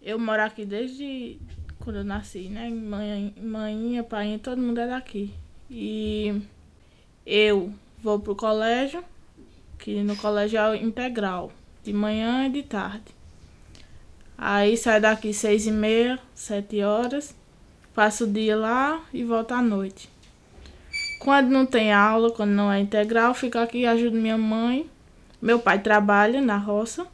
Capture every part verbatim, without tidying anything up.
Eu moro aqui desde quando eu nasci, né? Mãe, mãe, pai, todo mundo é daqui. E eu vou pro colégio, que no colégio é integral, de manhã e de tarde. Aí saio daqui seis e meia, sete horas, passo o dia lá e volto à noite. Quando não tem aula, quando não é integral, fico aqui e ajudo minha mãe. Meu pai trabalha na roça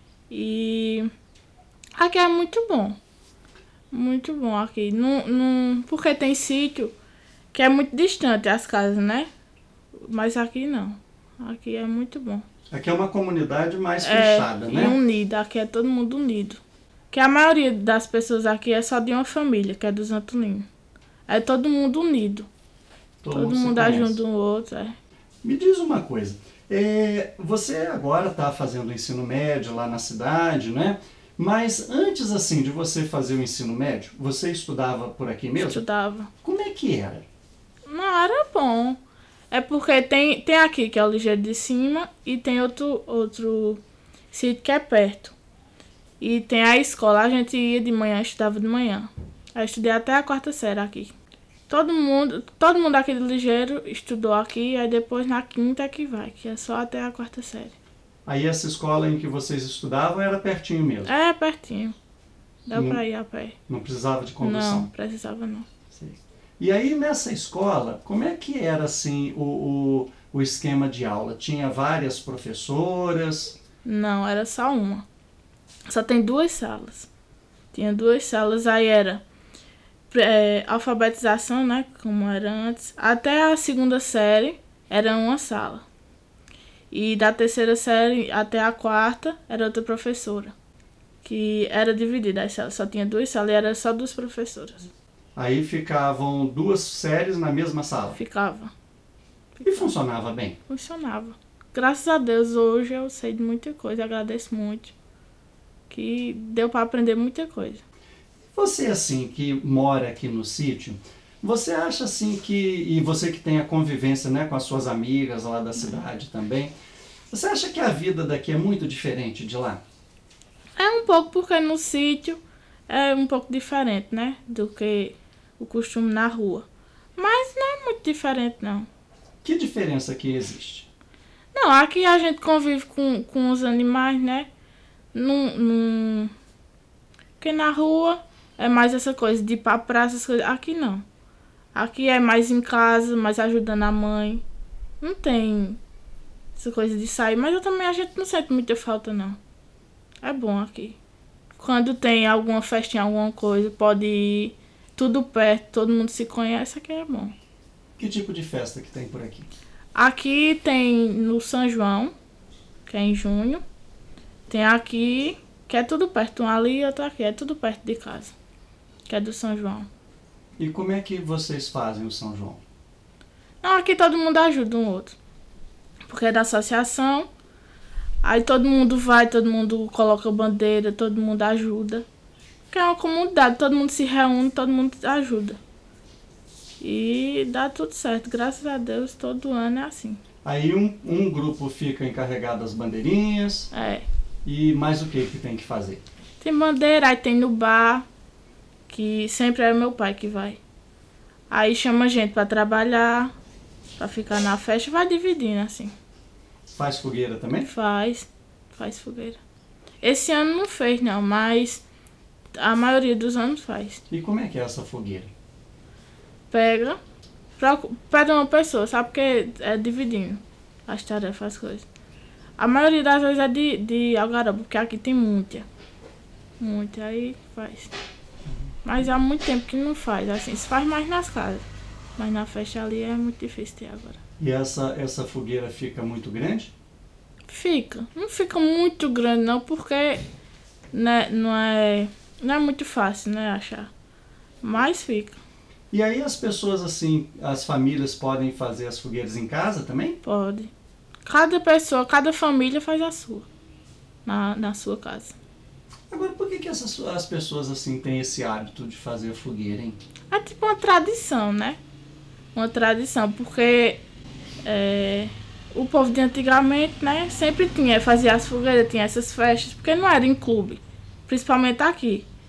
e aqui é muito bom. Muito bom aqui. Não, não, porque tem sítio que é muito distante as casas, né? Mas aqui não. Aqui é muito bom. Aqui é uma comunidade mais É, fechada, e né? unida. Aqui é todo mundo unido. Que a maioria das pessoas aqui é só de uma família, que é dos Antoninos. É todo mundo unido. Todo, Todo mundo, se mundo conhece. ajuda um outro, é. Me diz uma coisa, é, você agora está fazendo o ensino médio lá na cidade, né? Mas antes assim de você fazer o ensino médio, você estudava por aqui mesmo? Estudava. Como é que era? Não, era bom. É porque tem, tem aqui, que é o Ligeiro de Cima, e tem outro, outro sítio que é perto. E tem a escola, a gente ia de manhã, estudava de manhã. Eu estudei até a quarta série aqui. Todo mundo, todo mundo aqui do Ligeiro estudou aqui, aí depois na quinta é que vai, que é só até a quarta série. Aí essa escola em que vocês estudavam era pertinho mesmo? É, pertinho. Dá não, pra ir a pé. Não precisava de condução? Não, precisava não. Sei. E aí nessa escola, como é que era assim o, o, o esquema de aula? Tinha várias professoras? Não, era só uma. Só tem duas salas. Tinha duas salas, aí era é, alfabetização, né, como era antes. Até a segunda série era uma sala. E da terceira série até a quarta era outra professora. Que era dividida as salas, só tinha duas salas e era só duas professoras. Aí ficavam duas séries na mesma sala? Ficava. E funcionava bem? Funcionava. Graças a Deus, hoje eu sei de muita coisa, agradeço muito. Que deu para aprender muita coisa. Você, assim, que mora aqui no sítio, você acha, assim, que... E você que tem a convivência, né, com as suas amigas lá da cidade também, você acha que a vida daqui é muito diferente de lá? É um pouco porque no sítio é um pouco diferente, né, do que o costume na rua. Mas não é muito diferente, não. Que diferença que existe? Não, aqui a gente convive com, com os animais, né? Num, num... Porque na rua é mais essa coisa de ir pra praça, essas coisas. Aqui não. Aqui é mais em casa, mais ajudando a mãe. Não tem essa coisa de sair, mas eu também a gente não sente muita falta, não. É bom aqui. Quando tem alguma festinha, alguma coisa, pode ir tudo perto, todo mundo se conhece, aqui é bom. Que tipo de festa que tem por aqui? Aqui tem no São João, que é em junho. Tem aqui, que é tudo perto, um ali e outro aqui, é tudo perto de casa, que é do São João. E como é que vocês fazem o São João? Não, aqui todo mundo ajuda um outro, porque é da associação, aí todo mundo vai, todo mundo coloca bandeira, todo mundo ajuda. Porque é uma comunidade, todo mundo se reúne, todo mundo ajuda. E dá tudo certo, graças a Deus, todo ano é assim. Aí um, um grupo fica encarregado das bandeirinhas. É. E mais o que que tem que fazer? Tem bandeira, aí tem no bar, que sempre é meu pai que vai. Aí chama gente pra trabalhar, pra ficar na festa, vai dividindo assim. Faz fogueira também? Faz, faz fogueira. Esse ano não fez não, mas a maioria dos anos faz. E como é que é essa fogueira? Pega, pega uma pessoa, sabe, porque é dividindo as tarefas, as coisas. A maioria das vezes é de, de algaroba, porque aqui tem muita. Muita, aí faz. Mas há muito tempo que não faz, assim, se faz mais nas casas. Mas na festa ali é muito difícil ter agora. E essa, essa fogueira fica muito grande? Fica. Não fica muito grande não, porque né, não, é, não é muito fácil, né, achar. Mas fica. E aí as pessoas, assim, as famílias podem fazer as fogueiras em casa também? Pode. Cada pessoa, cada família faz a sua. Na, na sua casa. Agora, por que que essas, as pessoas, assim, têm esse hábito de fazer fogueira, hein? É tipo uma tradição, né? Uma tradição, porque é, o povo de antigamente, né, sempre tinha, fazia as fogueiras, tinha essas festas, porque não era em clube, principalmente aqui.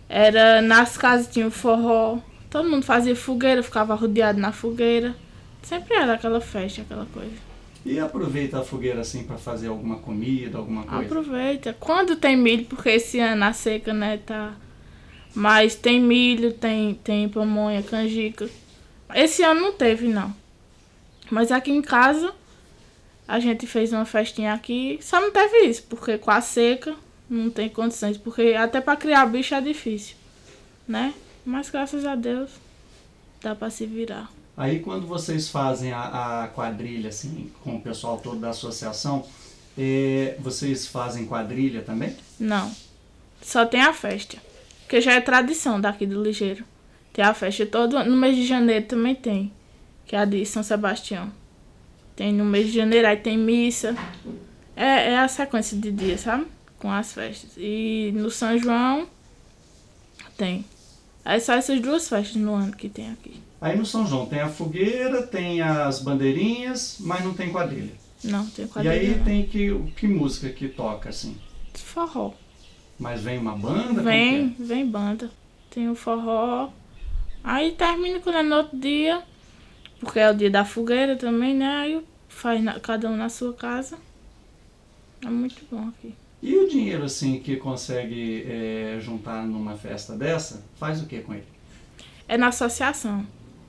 Era nas casas tinha o forró. Todo mundo fazia fogueira, ficava rodeado na fogueira. Sempre era aquela festa, aquela coisa. E aproveita a fogueira assim para fazer alguma comida, alguma coisa? Aproveita. Quando tem milho, porque esse ano a seca, né, tá... Mas tem milho, tem, tem pamonha, canjica. Esse ano não teve, não. Mas aqui em casa, a gente fez uma festinha aqui. Só não teve isso, porque com a seca não tem condições. Porque até pra criar bicho é difícil, né? Mas graças a Deus, dá pra se virar. Aí quando vocês fazem a, a quadrilha, assim, com o pessoal todo da associação, é, vocês fazem quadrilha também? Não. Só tem a festa. Porque já é tradição daqui do Ligeiro. Tem a festa todo ano. No mês de janeiro também tem. Que é a de São Sebastião. Tem no mês de janeiro, aí tem missa. É, é a sequência de dias, sabe? Com as festas. E no São João tem. Aí só essas duas festas no ano que tem aqui. Aí no São João tem a fogueira, tem as bandeirinhas, mas não tem quadrilha. Não, tem quadrilha. E aí não. tem que, que música que toca, assim? Forró. Mas vem uma banda? Vem, como que vem banda. Tem o forró. Aí termina quando é no outro dia. Porque é o dia da fogueira também, né? Aí faz na, cada um na sua casa. É muito bom aqui. é? E o dinheiro, assim, que consegue é, juntar numa festa dessa, faz o que com ele? É na associação.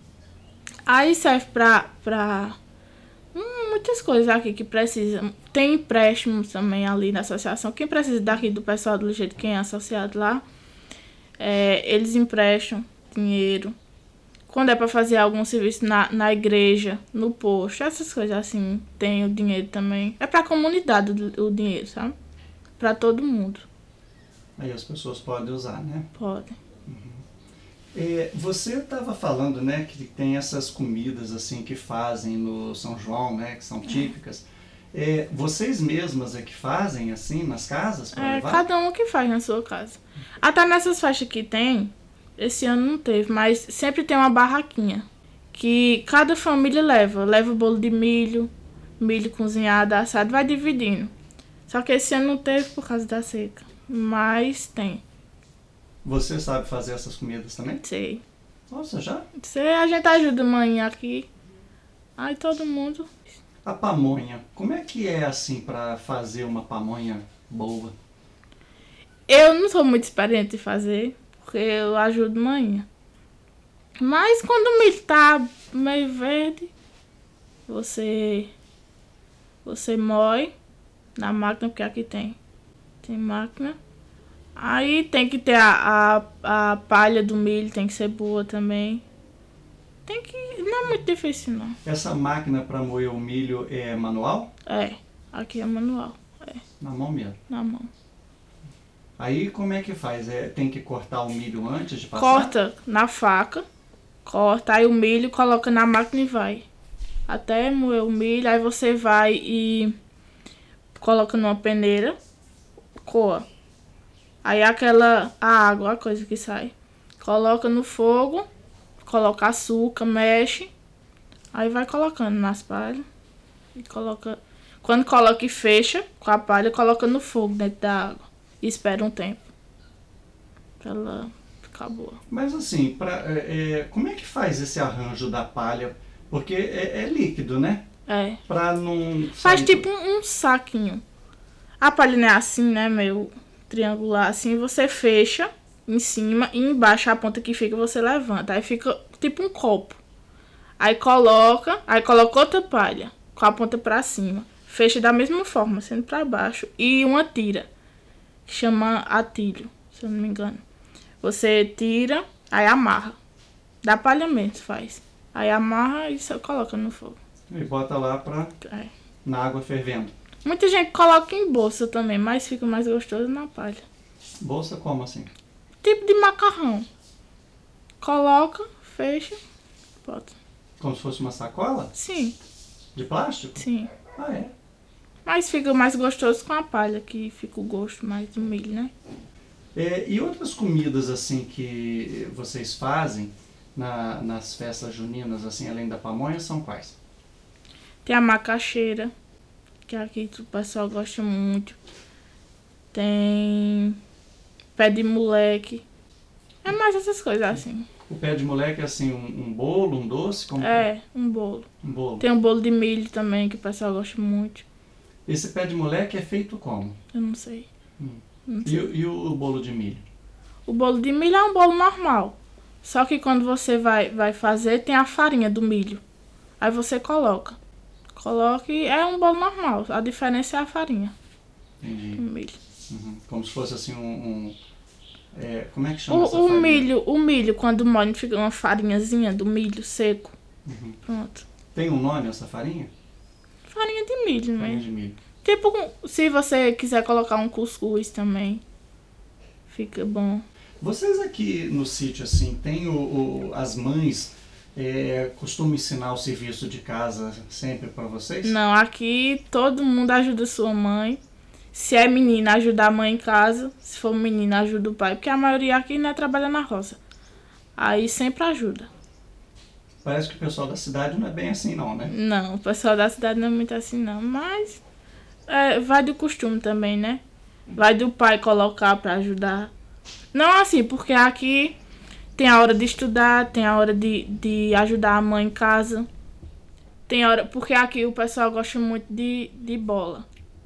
Aí serve pra, pra hum, muitas coisas aqui que precisam. Tem empréstimos também ali na associação. Quem precisa daqui do pessoal do jeito quem é associado lá, é, eles emprestam dinheiro. Quando é pra fazer algum serviço na, na igreja, no posto, essas coisas assim, tem o dinheiro também. É pra comunidade o, o dinheiro, sabe? Pra todo mundo. Aí as pessoas podem usar, né? Pode. É, você estava falando, né, que tem essas comidas assim que fazem no São João, né, que são típicas. É, vocês mesmas é que fazem assim nas casas para É, levar? cada um que faz na sua casa. Até nessas festas que tem, esse ano não teve, mas sempre tem uma barraquinha. Que cada família leva. Leva o bolo de milho, milho cozinhado, assado, vai dividindo. Só que esse ano não teve por causa da seca. Mas tem. Você sabe fazer essas comidas também? Sei. Nossa, já? Sei, a gente ajuda amanhã aqui. Aí todo mundo. A pamonha, como é que é assim para fazer uma pamonha boa? Eu não sou muito experiente em fazer, porque eu ajudo amanhã. Mas quando o milho tá meio verde, você você moe na máquina, porque aqui tem. Tem máquina. Aí tem que ter a, a, a palha do milho, tem que ser boa também. Tem que. Não é muito difícil, não. Essa máquina para moer o milho é manual? É, aqui é manual. É, Na mão mesmo. na mão. Aí como é que faz? É, tem que cortar o milho antes de passar? Corta na faca, corta, aí o milho coloca na máquina e vai. Até moer o milho, aí você vai e coloca numa peneira, coa. Aí aquela a água, a coisa que sai. Coloca no fogo, coloca açúcar, mexe. Aí vai colocando nas palhas. E coloca. Quando coloca e fecha com a palha, coloca no fogo dentro da água. E espera um tempo. Pra ela ficar boa. Mas assim, pra, é, é, como é que faz esse arranjo da palha? Porque é, é líquido, né? É. Pra não Faz sair tipo um, um saquinho. A palha não é assim, né? Meio triangular assim. Você fecha em cima e embaixo a ponta que fica você levanta. Aí fica tipo um copo. Aí coloca, aí coloca outra palha com a ponta pra cima. Fecha da mesma forma, sendo pra baixo. E uma tira, que chama atilho, se eu não me engano. Você tira, aí amarra. Da palha mesmo faz. Aí amarra e você coloca no fogo. e bota lá pra, É. na água fervendo. Muita gente coloca em bolsa também, mas fica mais gostoso na palha. Bolsa como assim? Tipo de macarrão. Coloca, fecha, bota. Como se fosse uma sacola? Sim, De plástico? sim. Ah, é. Mas fica mais gostoso com a palha, que fica o gosto mais do milho, né? É, e outras comidas assim que vocês fazem na, nas festas juninas, assim, além da pamonha, são quais? Tem a macaxeira, que aqui o pessoal gosta muito. Tem pé de moleque, mais essas coisas assim. O pé de moleque é assim, um, um bolo, um doce? Como É, um bolo. Um bolo. Tem um bolo de milho também, que o pessoal gosta muito. Esse pé de moleque é feito como? Eu não sei. Hum. Não E, sei. o- e o bolo de milho? O bolo de milho é um bolo normal. Só que quando você vai, vai fazer, tem a farinha do milho. Aí você coloca. Coloca e é um bolo normal. A diferença é a farinha Entendi. do milho. Uhum. Como se fosse assim um... um é, como é que chama essa O, o farinha? milho, o milho, quando molha, fica uma farinhazinha do milho seco. Uhum. Pronto. Tem um nome essa farinha? Farinha de milho, Farinha né? de milho. Tipo, se você quiser colocar um cuscuz também, fica bom. Vocês aqui no sítio, assim, tem o, o- as mães é, costumam ensinar o serviço de casa sempre para vocês? Não, aqui todo mundo ajuda sua mãe. Se é menina, ajuda a mãe em casa. Se for menina, ajuda o pai. Porque a maioria aqui, né, trabalha na roça. Aí sempre ajuda. Parece que o pessoal da cidade não é bem assim não, né? Não, o pessoal da cidade não é muito assim, não. Mas é, vai do costume também, né? Vai do pai colocar pra ajudar. Não assim, porque aqui tem a hora de estudar, tem a hora de, de ajudar a mãe em casa. Tem hora... Porque aqui o pessoal gosta muito de, de bola.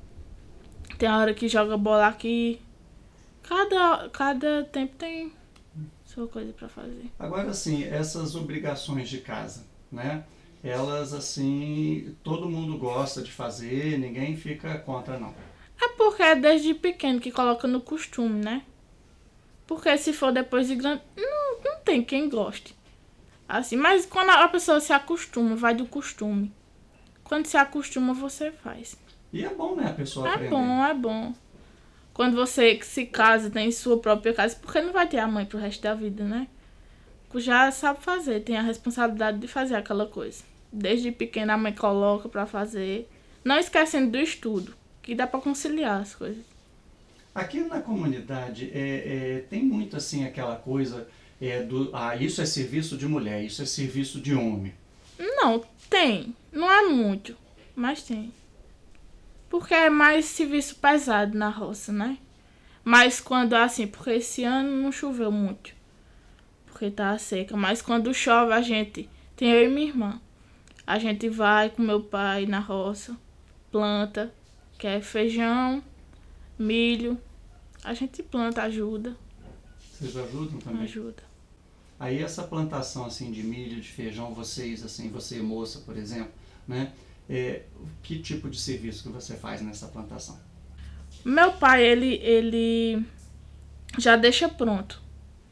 Tem a hora que joga bola aqui. Cada, cada tempo tem sua coisa pra fazer. Agora, assim, essas obrigações de casa, né? Elas, assim, todo mundo gosta de fazer, ninguém fica contra, não. É porque é desde pequeno que coloca no costume, né? Porque se for depois de grande, não, não tem quem goste. Assim, mas quando a pessoa se acostuma, vai do costume. Quando se acostuma, você faz. E é bom, né, a pessoa É aprender. bom, é bom. Quando você se casa, tem sua própria casa, porque não vai ter a mãe pro resto da vida, né? Já sabe fazer, tem a responsabilidade de fazer aquela coisa. Desde pequena a mãe coloca pra fazer. Não esquecendo do estudo, que dá pra conciliar as coisas. Aqui na comunidade é, é, tem muito assim aquela coisa é, do ah, isso é serviço de mulher, isso é serviço de homem. Não, tem. Não é muito, mas tem. Porque é mais serviço pesado na roça, né? Mas quando assim, porque esse ano não choveu muito. Porque tá seca. Mas quando chove, a gente. Tem eu e minha irmã. A gente vai com meu pai na roça, planta, que é feijão, milho. A gente planta, ajuda. Vocês ajudam também? Ajuda. Aí essa plantação assim de milho, de feijão, vocês assim, você moça, por exemplo, né? É, que tipo de serviço que você faz nessa plantação? Meu pai, ele, ele já deixa pronto.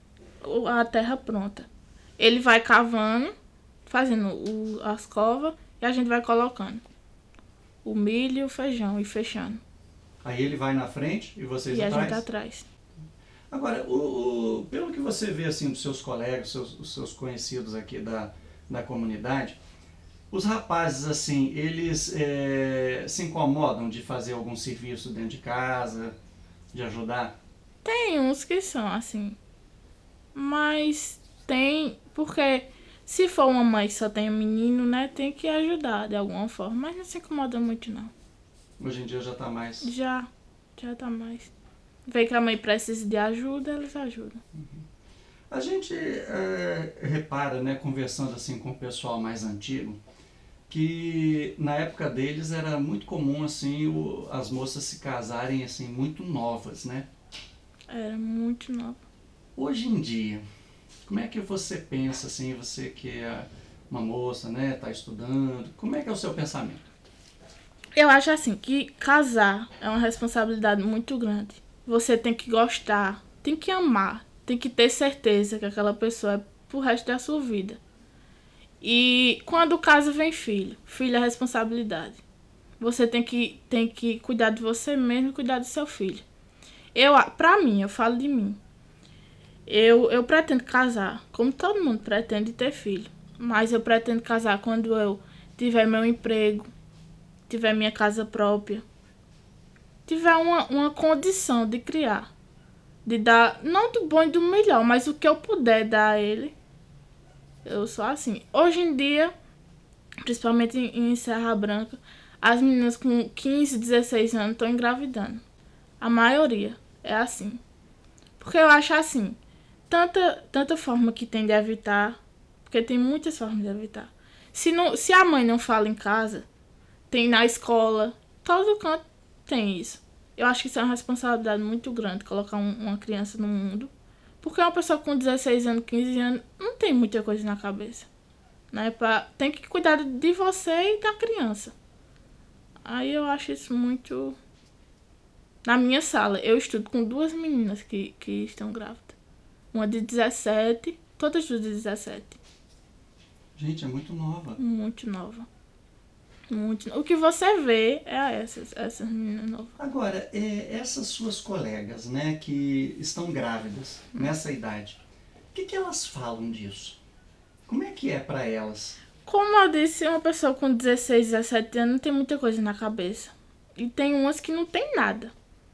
A terra pronta. Ele vai cavando, fazendo o, as covas e a gente vai colocando o milho e o feijão e fechando. Aí ele vai na frente e vocês E a atrás? gente atrás. Agora, o, o- pelo que você vê assim dos seus colegas, seus, os seus conhecidos aqui da, da comunidade, os rapazes assim, eles é, se incomodam de fazer algum serviço dentro de casa, de ajudar? Tem uns que são assim. Mas tem. Porque se for uma mãe que só tem um menino, né? Tem que ajudar de alguma forma. Mas não se incomoda muito, não. Hoje em dia já está mais... Já. Já tá mais. Vê que a mãe precisa de ajuda, eles ajudam. A gente é, repara, né, conversando assim com o pessoal mais antigo, que na época deles era muito comum assim o, as moças se casarem assim muito novas, né? Era muito nova. Hoje em dia, como é que você pensa assim, você que é uma moça, né, tá estudando, como é que é o seu pensamento? Eu acho assim que casar é uma responsabilidade muito grande. Você tem que gostar, tem que amar, tem que ter certeza que aquela pessoa é pro resto da sua vida. E quando casa vem filho, filho é responsabilidade. Você tem que, tem que cuidar de você mesmo e cuidar do seu filho. Eu, pra mim, eu falo de mim. Eu, eu pretendo casar, como todo mundo pretende ter filho. Mas eu pretendo casar quando eu tiver meu emprego, tiver minha casa própria, tiver uma, uma condição de criar. De dar, não do bom e do melhor, mas o que eu puder dar a ele. Eu sou assim. Hoje em dia, principalmente em, em Serra Branca, as meninas com quinze, dezesseis anos estão engravidando. A maioria é assim. Porque eu acho assim, tanta, tanta forma que tem de evitar, porque tem muitas formas de evitar. Se, não, se a mãe não fala em casa, tem na escola, todo canto tem isso. Eu acho que isso é uma responsabilidade muito grande, colocar um, uma criança no mundo. Porque uma pessoa com dezesseis anos, quinze anos, não tem muita coisa na cabeça. Né? Pra, tem que cuidar de você e da criança. Aí eu acho isso muito... Na minha sala, eu estudo com duas meninas que, que estão grávidas. Uma de dezessete, todas duas de dezessete. Gente, é muito nova. Muito nova. Muito. O que você vê é essas, essas meninas novas. Agora, é, essas suas colegas, né, que estão grávidas hum. nessa idade, o que, que elas falam disso? Como é que é para elas? Como eu disse, uma pessoa com dezesseis, dezessete anos não tem muita coisa na cabeça. E tem umas que não tem nada.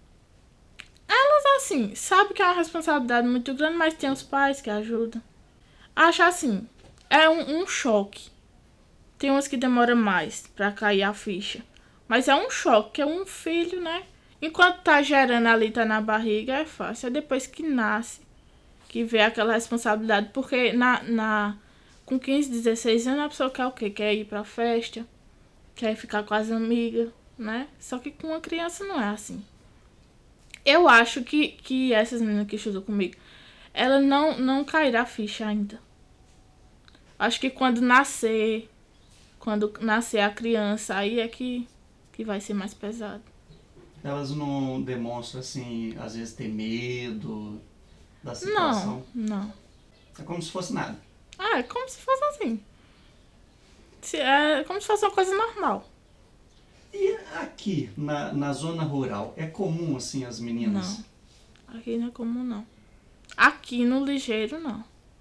Elas, assim, sabem que é uma responsabilidade muito grande, mas tem os pais que ajudam. Acho assim, é um, um choque. Tem umas que demoram mais pra cair a ficha. Mas é um choque, que é um filho, né? Enquanto tá gerando ali, tá na barriga, é fácil. É depois que nasce, que vê aquela responsabilidade. Porque na, na, com quinze, dezesseis anos, a pessoa quer o quê? Quer ir pra festa, quer ficar com as amigas, né? Só que com uma criança não é assim. Eu acho que, que essas meninas que estudam comigo, ela não, não cairá a ficha ainda. Acho que quando nascer... Quando nascer a criança, aí é que, que vai ser mais pesado. Elas não demonstram, assim, às vezes ter medo da situação? Não, não. É como se fosse nada. Ah, é como se fosse assim. Se, é como se fosse uma coisa normal. E aqui, na, na zona rural, é comum, assim, as meninas? Não, aqui não é comum, não. Aqui no Ligeiro, não.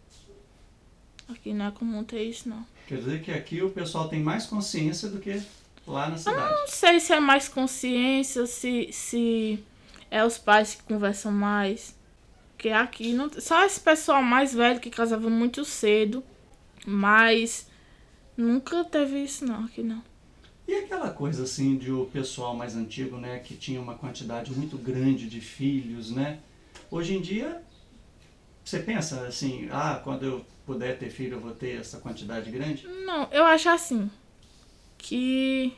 Aqui não é comum ter isso, não. Quer dizer que aqui o pessoal tem mais consciência do que lá na cidade. Eu não sei se é mais consciência, se, se é os pais que conversam mais. Porque aqui, não, só esse pessoal mais velho que casava muito cedo. Mas nunca teve isso não, aqui não. E aquela coisa assim de o pessoal mais antigo, né, que tinha uma quantidade muito grande de filhos, né? Hoje em dia, você pensa assim, ah, quando eu puder ter filho eu vou ter essa quantidade grande? Não, eu acho assim, que,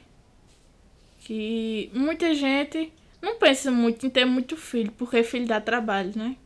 que muita gente não pensa muito em ter muito filho, porque filho dá trabalho, né?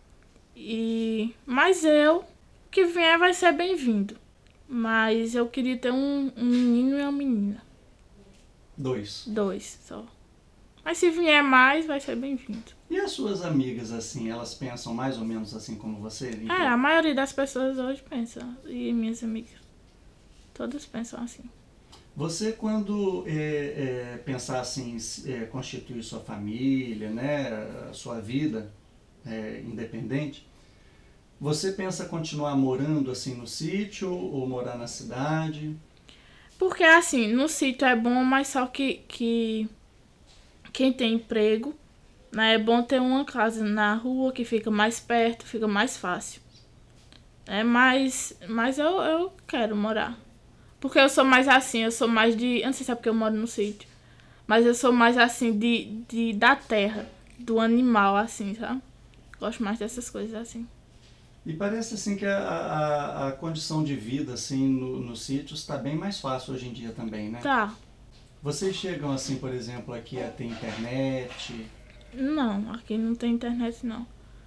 E, mas eu, o que vier vai ser bem-vindo. Mas eu queria ter um, um menino e uma menina. Dois. Dois só. Mas se vier mais, vai ser bem-vindo. E as suas amigas, assim, elas pensam mais ou menos assim como você? É, a maioria das pessoas hoje pensa. E minhas amigas, todas pensam assim. Você, quando é, é, pensar assim, é, constituir sua família, né, a sua vida é, independente, você pensa continuar morando assim no sítio ou morar na cidade? Porque assim, no sítio é bom, mas só que, que quem tem emprego, né, é bom ter uma casa na rua que fica mais perto, fica mais fácil. É, mas, mas eu, eu quero morar. Porque eu sou mais assim, eu sou mais de... Eu não sei se é porque eu moro no sítio. Mas eu sou mais assim de, de da terra, do animal, assim, sabe? Gosto mais dessas coisas assim. E parece assim que a, a, a condição de vida assim no, no sítio está bem mais fácil hoje em dia também, né? Tá. Vocês chegam assim, por exemplo, aqui a ter internet? Não, aqui não tem internet não.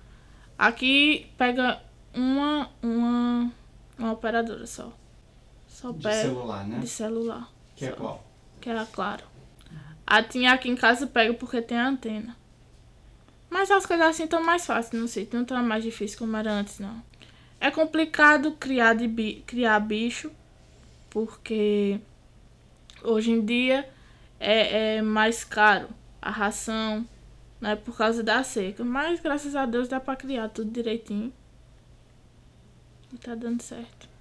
Aqui pega uma, uma, uma operadora só. Só De pega celular, né? de celular. Que é só. qual? Que é Claro. A tinha aqui em casa pega porque tem a antena. Mas as coisas assim estão mais fáceis no sítio, não estão mais difícil como era antes, não. É complicado criar, de bi criar bicho, porque hoje em dia é, é mais caro a ração, né, por causa da seca. Mas graças a Deus dá pra criar tudo direitinho. E tá dando certo.